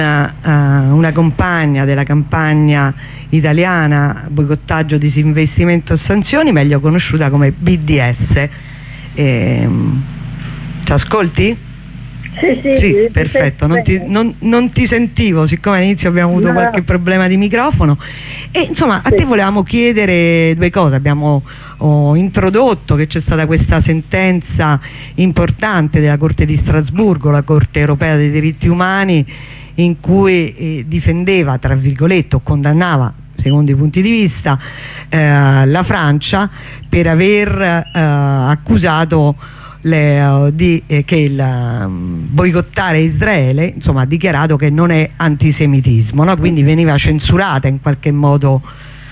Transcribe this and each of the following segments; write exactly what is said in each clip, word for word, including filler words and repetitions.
Una, una compagna della campagna italiana boicottaggio, disinvestimento e sanzioni, meglio conosciuta come B D S. E, ci ascolti? Sì, sì, sì, sì, perfetto, non ti, non, non ti sentivo, siccome all'inizio abbiamo avuto no. qualche problema di microfono e insomma a sì. te volevamo chiedere due cose. Abbiamo oh, introdotto che c'è stata questa sentenza importante della Corte di Strasburgo, la Corte Europea dei Diritti Umani, in cui eh, difendeva, tra virgolette, o condannava, secondo i punti di vista, eh, la Francia per aver eh, accusato le, uh, di, eh, che il um, boicottare Israele, insomma, ha dichiarato che non è antisemitismo, no? Quindi veniva censurata in qualche modo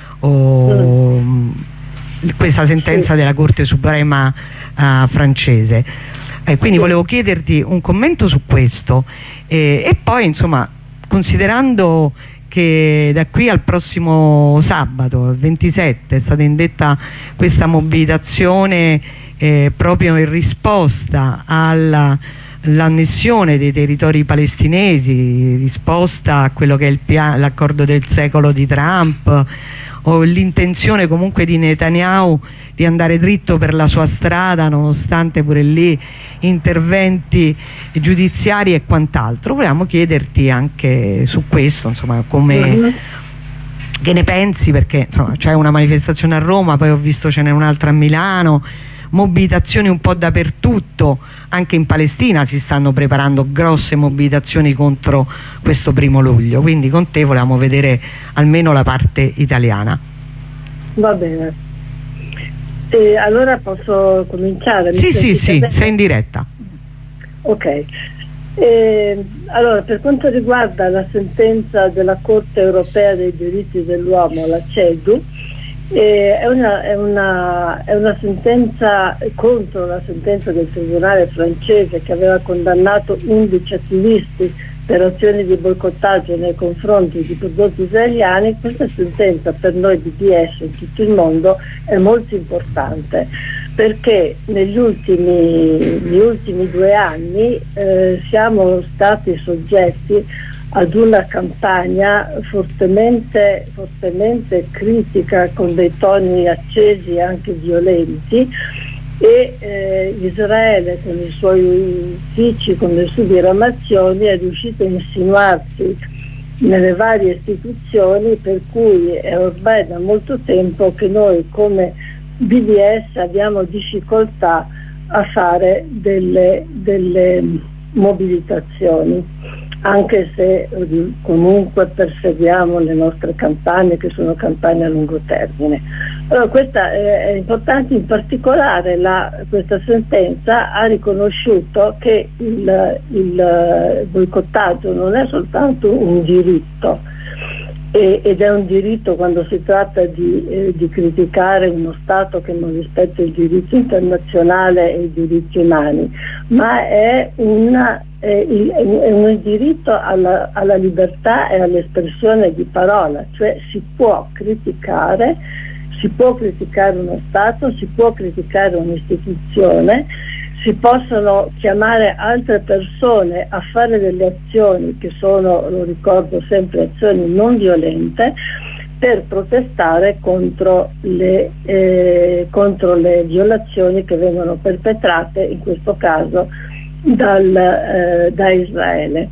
oh, mm. questa sentenza della Corte Suprema uh, francese. Eh, quindi volevo chiederti un commento su questo eh, e poi insomma, considerando che da qui al prossimo sabato, il ventisette, è stata indetta questa mobilitazione eh, proprio in risposta all'annessione dei territori palestinesi, in risposta a quello che è l'accordo del secolo di Trump, o l'intenzione comunque di Netanyahu di andare dritto per la sua strada nonostante pure lì interventi giudiziari e quant'altro. Volevamo chiederti anche su questo, insomma, come mm-hmm. che ne pensi, perché insomma c'è una manifestazione a Roma, poi ho visto ce n'è un'altra a Milano, mobilitazioni un po' dappertutto, anche in Palestina si stanno preparando grosse mobilitazioni contro questo primo luglio, quindi con te volevamo vedere almeno la parte italiana. Va bene, e allora posso cominciare? Sì, sì, sì, sei in diretta. Ok, e, allora per quanto riguarda la sentenza della Corte Europea dei Diritti dell'Uomo, la CEDU, Eh, è, una, è, una, è una sentenza contro la sentenza del tribunale francese che aveva condannato undici attivisti per azioni di boicottaggio nei confronti di prodotti israeliani. Questa sentenza per noi B D S in tutto il mondo è molto importante perché negli ultimi, negli ultimi due anni eh, siamo stati soggetti ad una campagna fortemente, fortemente critica, con dei toni accesi e anche violenti, e eh, Israele con i suoi uffici, con le sue diramazioni, è riuscito a insinuarsi nelle varie istituzioni, per cui è ormai da molto tempo che noi come B D S abbiamo difficoltà a fare delle, delle mobilitazioni, anche se comunque perseguiamo le nostre campagne, che sono campagne a lungo termine. Allora, questa è importante, in particolare la, questa sentenza ha riconosciuto che il, il boicottaggio non è soltanto un diritto, e, ed è un diritto quando si tratta di, eh, di criticare uno Stato che non rispetta il diritto internazionale e i diritti umani, ma è una è un diritto alla, alla libertà e all'espressione di parola, cioè si può criticare, si può criticare uno Stato, si può criticare un'istituzione, si possono chiamare altre persone a fare delle azioni che sono, lo ricordo sempre, azioni non violente, per protestare contro le, eh, contro le violazioni che vengono perpetrate, in questo caso Dal, eh, da Israele.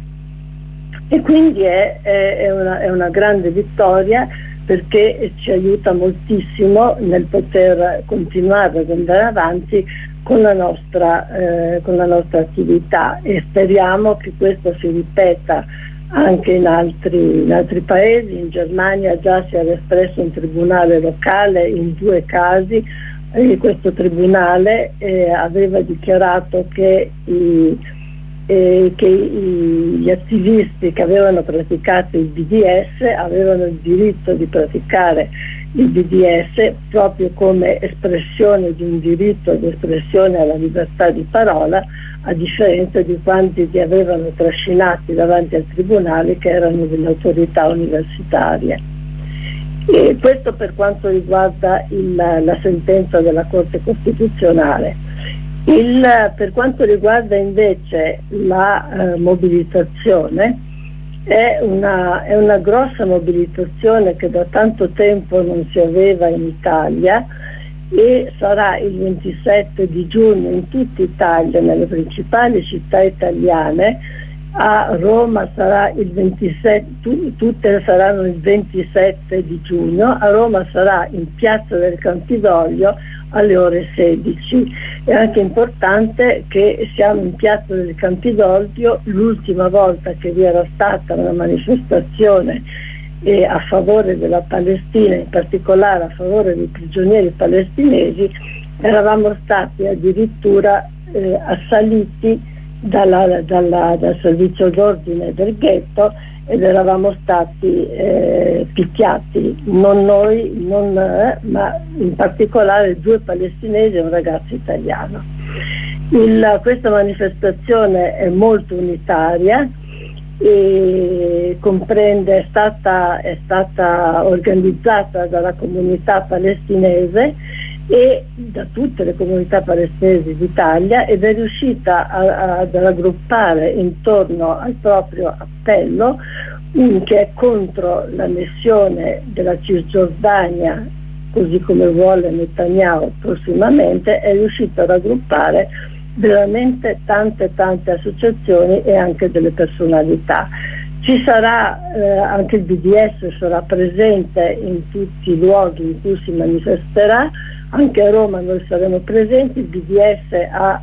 E quindi è, è, una, è una grande vittoria, perché ci aiuta moltissimo nel poter continuare ad andare avanti con la nostra, eh, con la nostra attività, e speriamo che questo si ripeta anche in altri, in altri paesi. In Germania già si era espresso un tribunale locale in due casi. E questo tribunale eh, aveva dichiarato che, i, eh, che i, gli attivisti che avevano praticato il B D S avevano il diritto di praticare il B D S proprio come espressione di un diritto di espressione alla libertà di parola, a differenza di quanti li avevano trascinati davanti al tribunale, che erano delle autorità universitarie. E questo per quanto riguarda il, la sentenza della Corte Costituzionale. Il, per quanto riguarda invece la eh, mobilitazione, È una, è una grossa mobilitazione che da tanto tempo non si aveva in Italia, e sarà il ventisette di giugno in tutta Italia, nelle principali città italiane. A Roma sarà il ventisette, tu, tutte saranno il ventisette di giugno, a Roma sarà in Piazza del Campidoglio alle ore sedici. È anche importante che siamo in Piazza del Campidoglio, l'ultima volta che vi era stata una manifestazione eh, a favore della Palestina, in particolare a favore dei prigionieri palestinesi, eravamo stati addirittura eh, assaliti Dalla, dalla, dal servizio d'ordine del ghetto ed eravamo stati eh, picchiati, non noi, non, eh, ma in particolare due palestinesi e un ragazzo italiano. Il, questa manifestazione è molto unitaria e comprende, è stata, è stata organizzata dalla comunità palestinese e da tutte le comunità palestinesi d'Italia, ed è riuscita a, a, ad raggruppare intorno al proprio appello un, che è contro l'annessione della Cisgiordania, così come vuole Netanyahu prossimamente. È riuscito a raggruppare veramente tante tante associazioni e anche delle personalità. Ci sarà eh, anche il B D S sarà presente in tutti i luoghi in cui si manifesterà. Anche a Roma noi saremo presenti. Il B D S ha,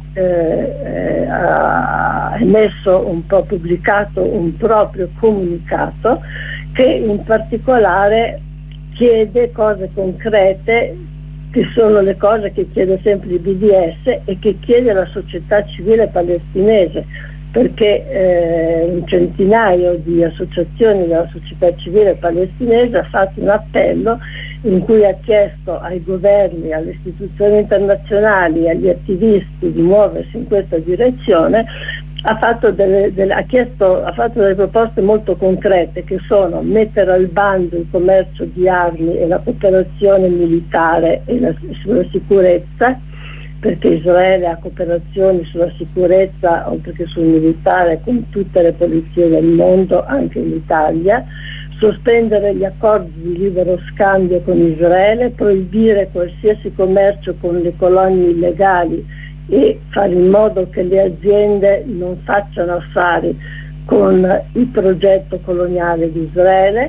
eh, ha emesso un po' pubblicato un proprio comunicato che in particolare chiede cose concrete, che sono le cose che chiede sempre il B D S e che chiede la società civile palestinese, perché eh, un centinaio di associazioni della società civile palestinese ha fatto un appello in cui ha chiesto ai governi, alle istituzioni internazionali, agli attivisti di muoversi in questa direzione. Ha fatto delle, delle, ha chiesto, ha fatto delle proposte molto concrete, che sono mettere al bando il commercio di armi e la cooperazione militare e la, sulla sicurezza, perché Israele ha cooperazioni sulla sicurezza oltre che sul militare con tutte le polizie del mondo, anche in Italia. Sospendere gli accordi di libero scambio con Israele, proibire qualsiasi commercio con le colonie illegali e fare in modo che le aziende non facciano affari con il progetto coloniale di Israele,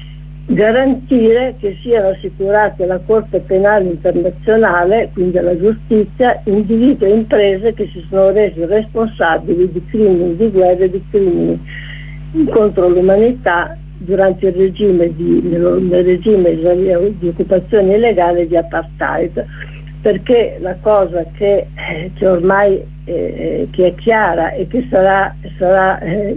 garantire che siano assicurate la Corte Penale Internazionale, quindi la giustizia, individui e imprese che si sono resi responsabili di crimini di guerra e di crimini contro l'umanità durante il regime di, nel, nel regime israeliano di occupazione illegale di apartheid, perché la cosa che, eh, che ormai eh, che è chiara e che sarà, sarà eh,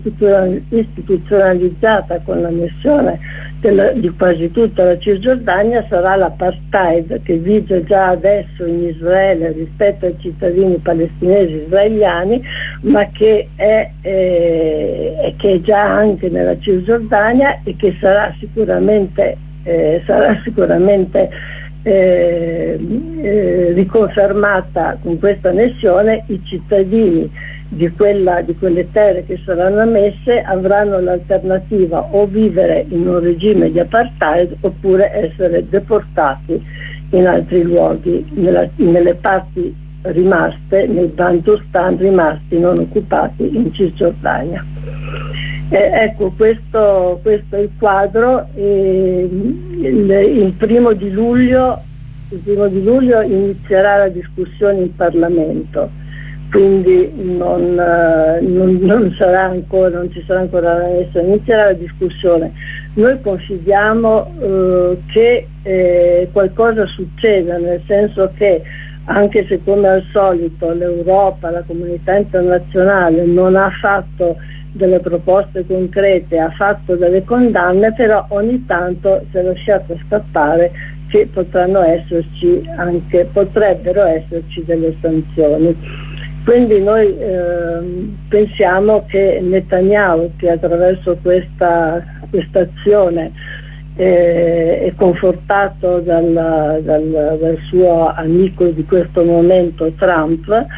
istituzionalizzata con l'annessione della, di quasi tutta la Cisgiordania sarà l'apartheid, che vige già adesso in Israele rispetto ai cittadini palestinesi israeliani, ma che è, eh, che è già anche nella Cisgiordania e che sarà sicuramente, eh, sarà sicuramente Eh, eh, riconfermata con questa annessione. I cittadini di, quella, di quelle terre che saranno annesse avranno l'alternativa o vivere in un regime di apartheid oppure essere deportati in altri luoghi, nella, nelle parti rimaste, nei Bantustan rimasti non occupati in Cisgiordania. Eh, ecco, questo, questo è il quadro. E il, il, primo di luglio, il primo di luglio inizierà la discussione in Parlamento, quindi non, non, non, sarà ancora, non ci sarà ancora la messa, inizierà la discussione. Noi confidiamo eh, che eh, qualcosa succeda, nel senso che anche se come al solito l'Europa, la comunità internazionale non ha fatto delle proposte concrete, ha fatto delle condanne, però ogni tanto si è lasciato scappare che potranno esserci anche, potrebbero esserci delle sanzioni. Quindi noi eh, pensiamo che Netanyahu, che attraverso questa azione eh, è confortato dal, dal, dal suo amico di questo momento Trump,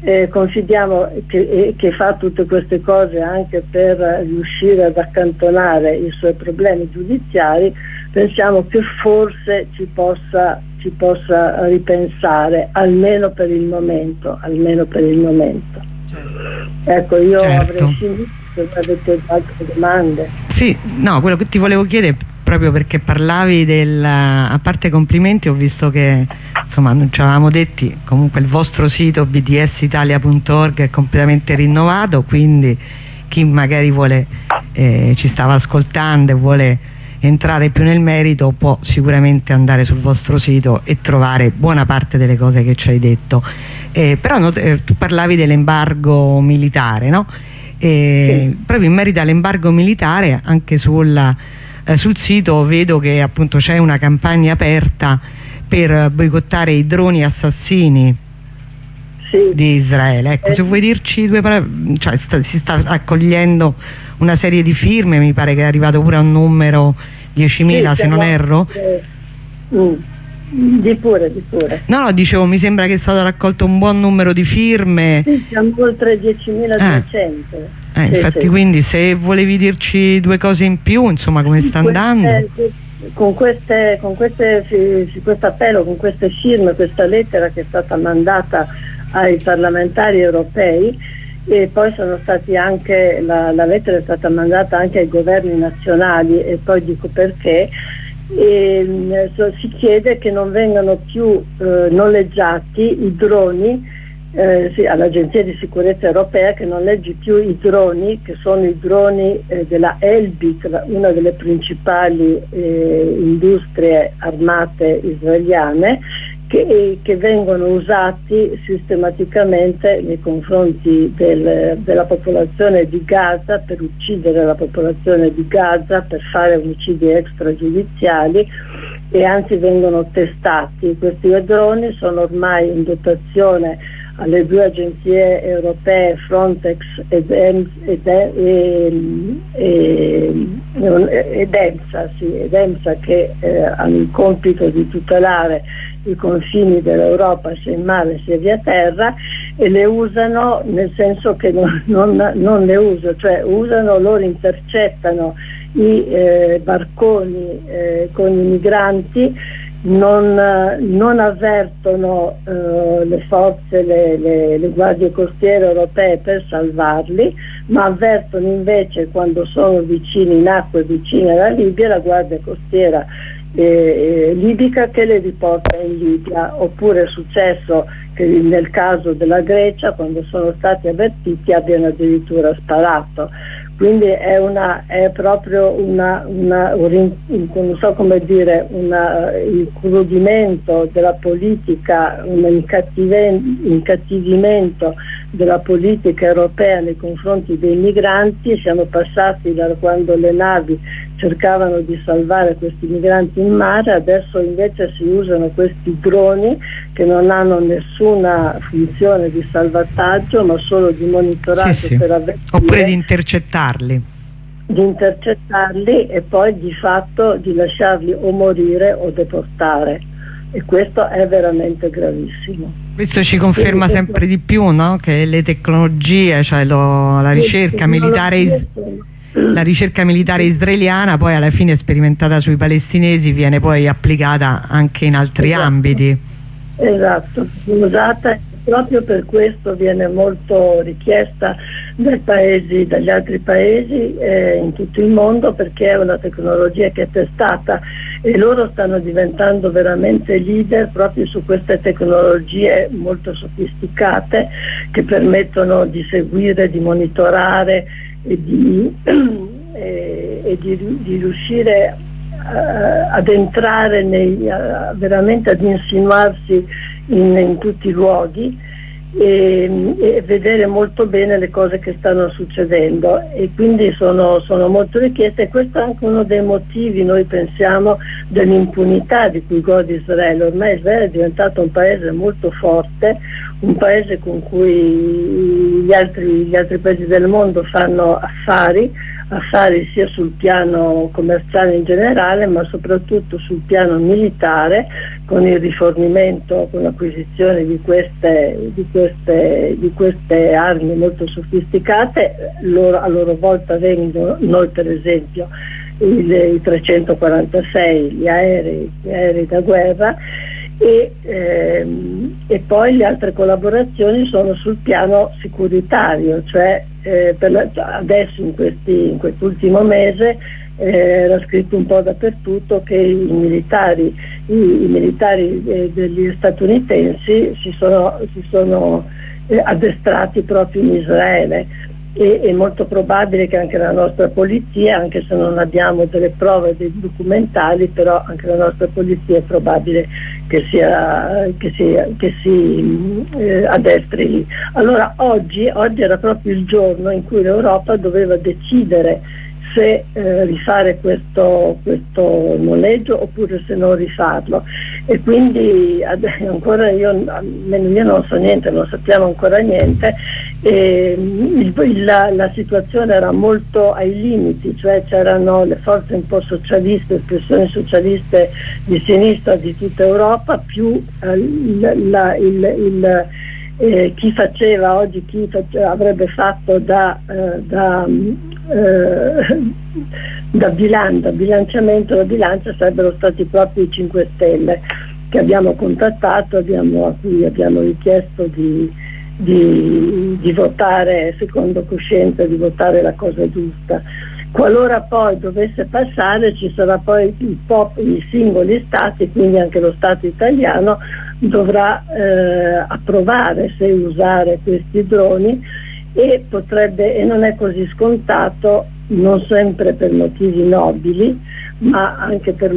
eh, confidiamo che, eh, che fa tutte queste cose anche per riuscire ad accantonare i suoi problemi giudiziari, pensiamo che forse ci possa, ci possa ripensare, almeno per il momento, almeno per il momento. Certo. Ecco, io certo. avrei finito, se avete altre domande. Sì, no, quello che ti volevo chiedere, proprio perché parlavi del, a parte complimenti, ho visto che insomma non ci avevamo detti, comunque il vostro sito b d s italia punto org è completamente rinnovato, quindi chi magari vuole eh, ci stava ascoltando e vuole entrare più nel merito può sicuramente andare sul vostro sito e trovare buona parte delle cose che ci hai detto. Eh, però no, eh, tu parlavi dell'embargo militare, no? Eh, sì. Proprio in merito all'embargo militare, anche sul, eh, sul sito vedo che appunto c'è una campagna aperta per boicottare i droni assassini sì. di Israele. Ecco, eh. se vuoi dirci due parole, cioè sta, si sta raccogliendo una serie di firme, mi pare che è arrivato pure a un numero diecimila, sì, se non erro. Eh, mm. Di pure, di pure. No, no, dicevo, mi sembra che è stato raccolto un buon numero di firme. Sì, siamo oltre diecimiladuecento. Eh, eh, sì, infatti, sì. Quindi se volevi dirci due cose in più, insomma, come sta queste, andando? Con queste, con queste, questo appello, con queste firme, questa lettera che è stata mandata ai parlamentari europei, e poi sono stati anche, la, la lettera è stata mandata anche ai governi nazionali, e poi dico perché. E, so, si chiede che non vengano più eh, noleggiati i droni eh, sì, all'Agenzia di Sicurezza Europea, che noleggi più i droni, che sono i droni eh, della Elbit, una delle principali eh, industrie armate israeliane, che, che vengono usati sistematicamente nei confronti del, della popolazione di Gaza, per uccidere la popolazione di Gaza, per fare omicidi extragiudiziali, e anzi vengono testati. Questi droni sono ormai in dotazione alle due agenzie europee, Frontex ed, ed, ed, ed, ed EMSA, sì, ed EMSA, che eh, hanno il compito di tutelare i confini dell'Europa sia in mare sia via terra, e le usano nel senso che non, non, non le usano, cioè usano, loro intercettano i eh, barconi eh, con i migranti, non, non avvertono eh, le forze, le, le, le guardie costiere europee per salvarli, ma avvertono invece, quando sono vicini, in acque vicine alla Libia, la guardia costiera Eh, libica, che le riporta in Libia. Oppure è successo che nel caso della Grecia, quando sono stati avvertiti, abbiano addirittura sparato. Quindi è, una, è proprio una, una, un, non so come dire, una, il crudimento della politica, un incattivimento della politica europea nei confronti dei migranti. Siamo passati da quando le navi cercavano di salvare questi migranti in mare, adesso invece si usano questi droni che non hanno nessuna funzione di salvataggio, ma solo di monitoraggio, sì, sì, per avvertire, oppure di intercettarli di intercettarli e poi di fatto di lasciarli o morire o deportare, e questo è veramente gravissimo. Questo ci conferma Quindi, sempre di più, no? Che le tecnologie, cioè lo, la ricerca militare is la ricerca militare israeliana, poi alla fine sperimentata sui palestinesi, viene poi applicata anche in altri esatto. ambiti. Esatto, usata proprio per questo, viene molto richiesta dai paesi, dagli altri paesi eh, in tutto il mondo, perché è una tecnologia che è testata, e loro stanno diventando veramente leader proprio su queste tecnologie molto sofisticate, che permettono di seguire, di monitorare e di, e, e di, di riuscire uh, ad entrare nei, uh, veramente ad insinuarsi in, in tutti i luoghi e, e vedere molto bene le cose che stanno succedendo, e quindi sono, sono molto richieste, e questo è anche uno dei motivi, noi pensiamo, dell'impunità di cui gode Israele. Ormai Israele è diventato un paese molto forte, un paese con cui gli altri, gli altri paesi del mondo fanno affari, affari sia sul piano commerciale in generale, ma soprattutto sul piano militare, con il rifornimento, con l'acquisizione di queste, di, queste, di queste armi molto sofisticate, loro a loro volta vengono, noi per esempio, il, i trecentoquarantasei, gli aerei, gli aerei da guerra, e, ehm, e poi le altre collaborazioni sono sul piano sicuritario, cioè eh, per la, adesso in, questi, in quest'ultimo mese eh, era scritto un po' dappertutto che i militari, i, i militari eh, degli statunitensi si sono, si sono eh, addestrati proprio in Israele. E è molto probabile che anche la nostra polizia, anche se non abbiamo delle prove dei documentali, però anche la nostra polizia è probabile che, sia, che, sia, che si eh, addestri lì. Allora oggi, oggi era proprio il giorno in cui l'Europa doveva decidere se eh, rifare questo, questo noleggio oppure se non rifarlo, e quindi ancora io, almeno io non so niente, non sappiamo ancora niente, e il, la, la situazione era molto ai limiti, cioè c'erano le forze un po' socialiste, espressioni socialiste di sinistra di tutta Europa, più eh, la, il, il Eh, chi faceva oggi, chi faceva, avrebbe fatto da, eh, da, eh, da, bilan- da bilanciamento, da bilancia sarebbero stati proprio i cinque Stelle che abbiamo contattato, abbiamo, a cui abbiamo richiesto di, di, di votare secondo coscienza, di votare la cosa giusta. Qualora poi dovesse passare, ci sarà poi il pop, i singoli stati, quindi anche lo Stato italiano dovrà eh, approvare se usare questi droni, e potrebbe, e non è così scontato, non sempre per motivi nobili, ma anche per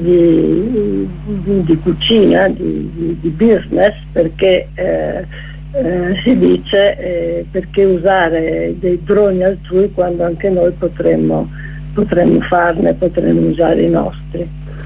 motivi di, di cucina, di, di, di business, perché eh, eh, si dice eh, perché usare dei droni altrui quando anche noi potremmo, potremmo farne, potremmo usare i nostri.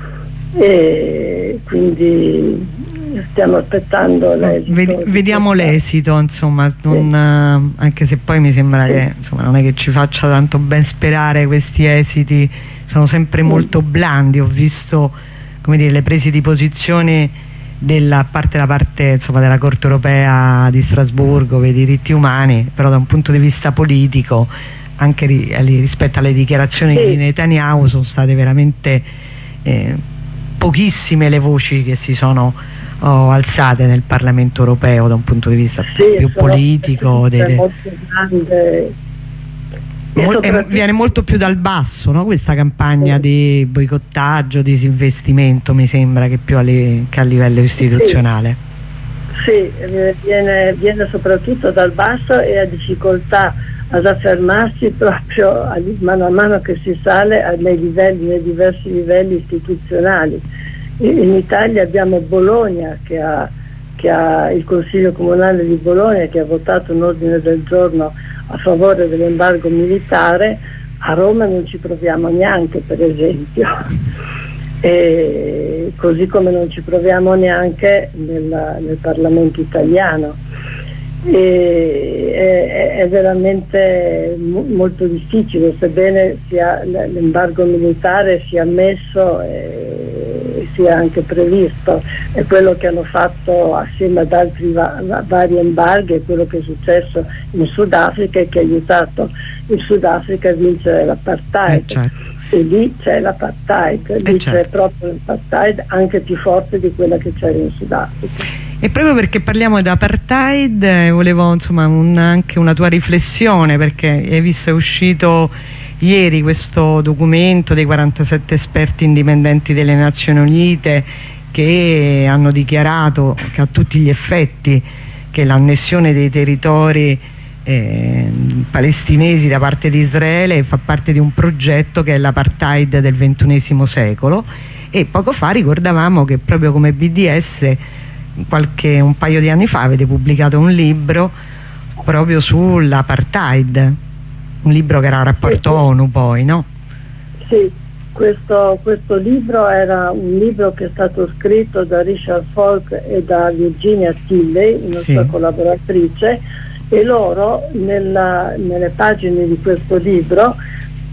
E quindi stiamo aspettando l'esito. Vediamo l'esito, insomma, non, sì. Anche se poi mi sembra sì. che insomma, non è che ci faccia tanto ben sperare, questi esiti sono sempre sì. molto blandi. Ho visto, come dire, le prese di posizione della parte, la parte insomma, della Corte Europea di Strasburgo per i diritti umani, però da un punto di vista politico, anche ri, rispetto alle dichiarazioni sì. di Netanyahu, sono state veramente eh, pochissime le voci che si sono oh, alzate nel Parlamento europeo da un punto di vista sì, più politico. Delle... molto grande. Mol eh, viene molto più dal basso, no? Questa campagna sì. di boicottaggio, disinvestimento, mi sembra, che più a, che a livello istituzionale. Sì, sì viene, viene soprattutto dal basso e ha difficoltà ad affermarsi proprio a, mano a mano che si sale nei livelli, nei diversi livelli istituzionali. In Italia abbiamo Bologna che ha, che ha il Consiglio Comunale di Bologna che ha votato un ordine del giorno a favore dell'embargo militare. A Roma non ci proviamo neanche, per esempio, e così come non ci proviamo neanche nel, nel Parlamento italiano. E è, è veramente molto difficile, sebbene l'embargo militare sia ammesso e sia anche previsto. È quello che hanno fatto assieme ad altri va vari embarghi, è quello che è successo in Sudafrica e che ha aiutato il Sudafrica a vincere l'apartheid. Eh, certo. E lì c'è l'apartheid, lì eh, certo. c'è proprio l'apartheid anche più forte di quella che c'era in Sudafrica. E proprio perché parliamo di apartheid, eh, volevo insomma un, anche una tua riflessione, perché hai visto, è uscito ieri questo documento dei quarantasette esperti indipendenti delle Nazioni Unite che hanno dichiarato che a tutti gli effetti che l'annessione dei territori eh, palestinesi da parte di Israele fa parte di un progetto che è l'apartheid del ventunesimo secolo, e poco fa ricordavamo che proprio come B D S qualche un paio di anni fa avete pubblicato un libro proprio sull'apartheid, un libro che era un rapporto sì, ONU poi, no? Sì, questo, questo libro era un libro che è stato scritto da Richard Falk e da Virginia Tilley, nostra sì. collaboratrice, e loro nella, nelle pagine di questo libro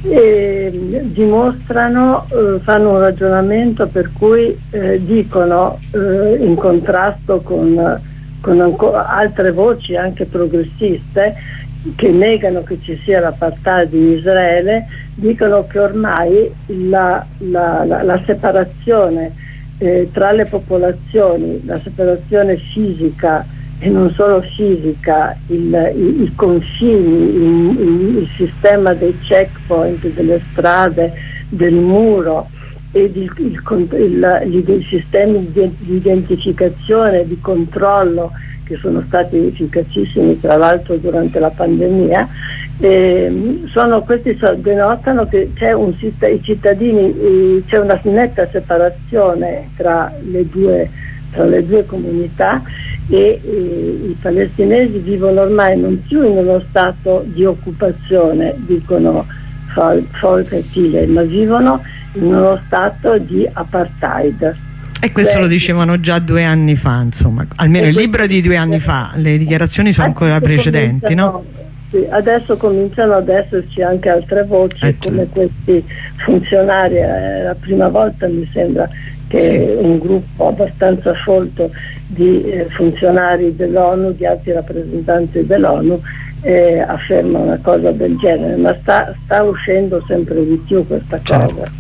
e dimostrano, eh, fanno un ragionamento per cui eh, dicono, eh, in contrasto con, con ancora altre voci anche progressiste che negano che ci sia l'apartheid in Israele, dicono che ormai la, la, la, la separazione eh, tra le popolazioni, la separazione fisica e non solo fisica, il, i, i confini, il, il, il sistema dei checkpoint, delle strade, del muro ed il, il, il, il, i sistemi di, di identificazione, di controllo che sono stati efficacissimi tra l'altro durante la pandemia, eh, sono, questi so, denotano che c'è un, i cittadini, eh, c'è una netta separazione tra le due, tra le due comunità e eh, i palestinesi vivono ormai non più in uno stato di occupazione, dicono Volker e Thiele, ma vivono in uno stato di apartheid. E questo Beh, lo dicevano già due anni fa, insomma, almeno il libro di due anni fa, le dichiarazioni sono ancora precedenti, no? Sì, adesso cominciano ad esserci anche altre voci, eh, come certo. Questi funzionari, è la prima volta mi sembra che sì. Un gruppo abbastanza folto di eh, funzionari dell'ONU, di alti rappresentanti dell'ONU, eh, afferma una cosa del genere, ma sta, sta uscendo sempre di più questa certo. cosa.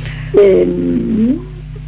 E,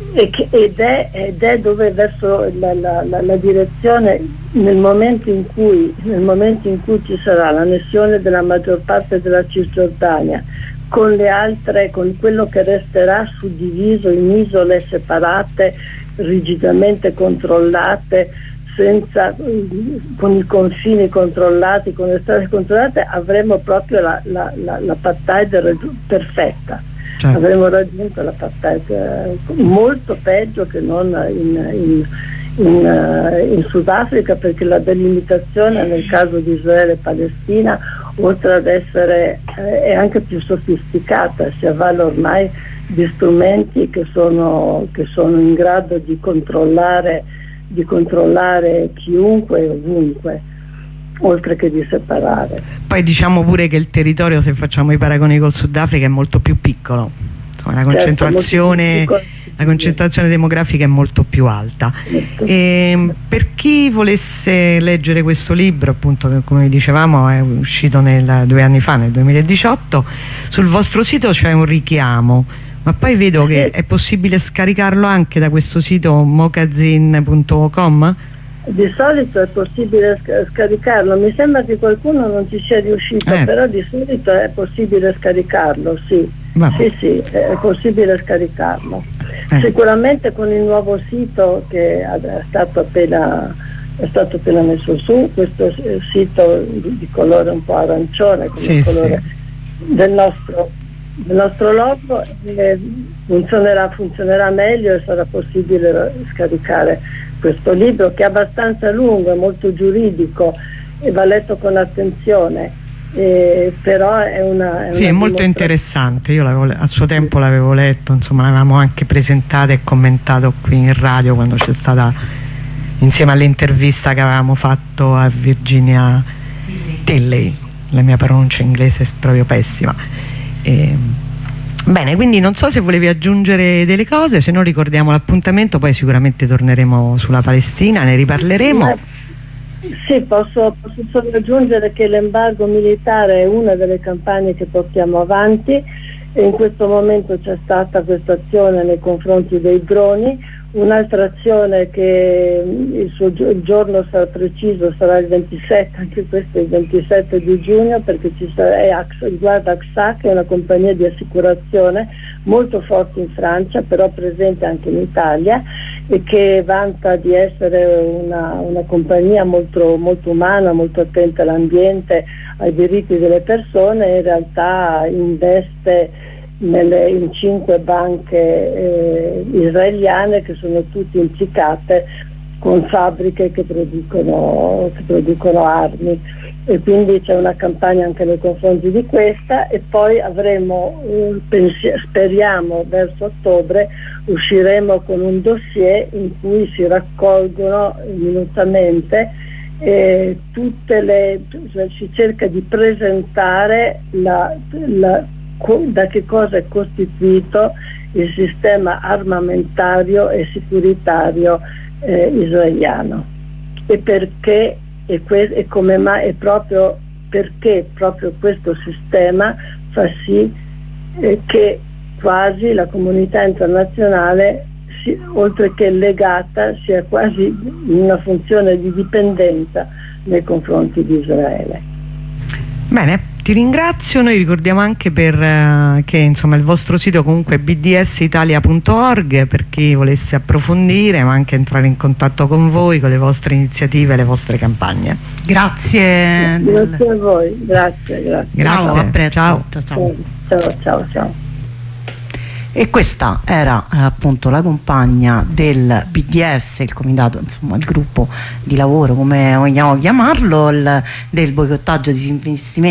ed è, ed è dove verso la, la, la, la direzione nel momento in cui nel momento in cui ci sarà l'annessione della maggior parte della Cisgiordania con le altre, con quello che resterà suddiviso in isole separate, rigidamente controllate, senza, con i confini controllati, con le strade controllate, avremo proprio la, la, la, l'apartheid perfetta. Certo. Avremmo raggiunto l'apartheid eh, molto peggio che non in, in, in, uh, in Sudafrica, perché la delimitazione nel caso di Israele e Palestina, oltre ad essere eh, è anche più sofisticata, si avvale ormai di strumenti che sono, che sono in grado di controllare, di controllare chiunque e ovunque, oltre che di separare. Poi diciamo pure che il territorio, se facciamo i paragoni col Sudafrica, è molto più piccolo, insomma la concentrazione, certo, la concentrazione demografica è molto più alta. E per chi volesse leggere questo libro, appunto, che come dicevamo è uscito nel, due anni fa, nel duemiladiciotto, sul vostro sito c'è un richiamo, ma poi vedo che è possibile scaricarlo anche da questo sito mocazin punto com? Di solito è possibile scaricarlo, mi sembra che qualcuno non ci sia riuscito, eh. però di solito è possibile scaricarlo, sì, sì, sì, è possibile scaricarlo. Eh. Sicuramente con il nuovo sito che è stato appena, è stato appena messo su, questo sito di, di colore un po' arancione, come sì, il colore sì. del, nostro, del nostro logo, eh, funzionerà, funzionerà meglio e sarà possibile scaricare questo libro, che è abbastanza lungo, è molto giuridico e va letto con attenzione, eh, però è una... È sì, una è molto interessante, io a suo tempo l'avevo letto, insomma l'avevamo anche presentato e commentato qui in radio quando c'è stata, insieme all'intervista che avevamo fatto a Virginia Tilley, la mia pronuncia inglese è proprio pessima. E, bene, quindi non so se volevi aggiungere delle cose, se no ricordiamo l'appuntamento, poi sicuramente torneremo sulla Palestina, ne riparleremo. Sì, posso, posso solo aggiungere che l'embargo militare è una delle campagne che portiamo avanti e in questo momento c'è stata questa azione nei confronti dei droni. Un'altra azione che il suo il giorno sarà preciso sarà il ventisette, anche questo è il ventisette di giugno, perché ci sarà, è riguarda A X A, che è una compagnia di assicurazione molto forte in Francia, però presente anche in Italia, e che vanta di essere una, una compagnia molto, molto umana, molto attenta all'ambiente, ai diritti delle persone. In realtà investe Nelle, in cinque banche eh, israeliane che sono tutte impiccate con fabbriche che producono, che producono armi, e quindi c'è una campagna anche nei confronti di questa, e poi avremo, eh, pensi- speriamo verso ottobre usciremo con un dossier in cui si raccolgono minutamente eh, tutte le, cioè si cerca di presentare la, la da che cosa è costituito il sistema armamentario e securitario eh, israeliano e perché e, que- e come mai, e proprio perché proprio questo sistema fa sì eh, che quasi la comunità internazionale, si, oltre che legata, sia quasi in una funzione di dipendenza nei confronti di Israele. Bene, ti ringrazio. Noi ricordiamo anche per, uh, che insomma il vostro sito comunque è b d s italia punto org per chi volesse approfondire, ma anche entrare in contatto con voi, con le vostre iniziative e le vostre campagne. Grazie. Grazie a voi, grazie, grazie. Grazie. Ciao, a presto. Ciao. Ciao. Ciao, ciao, ciao. E questa era eh, appunto la compagna del B D S, il comitato, insomma il gruppo di lavoro, come vogliamo chiamarlo, il, del boicottaggio di disinvestimenti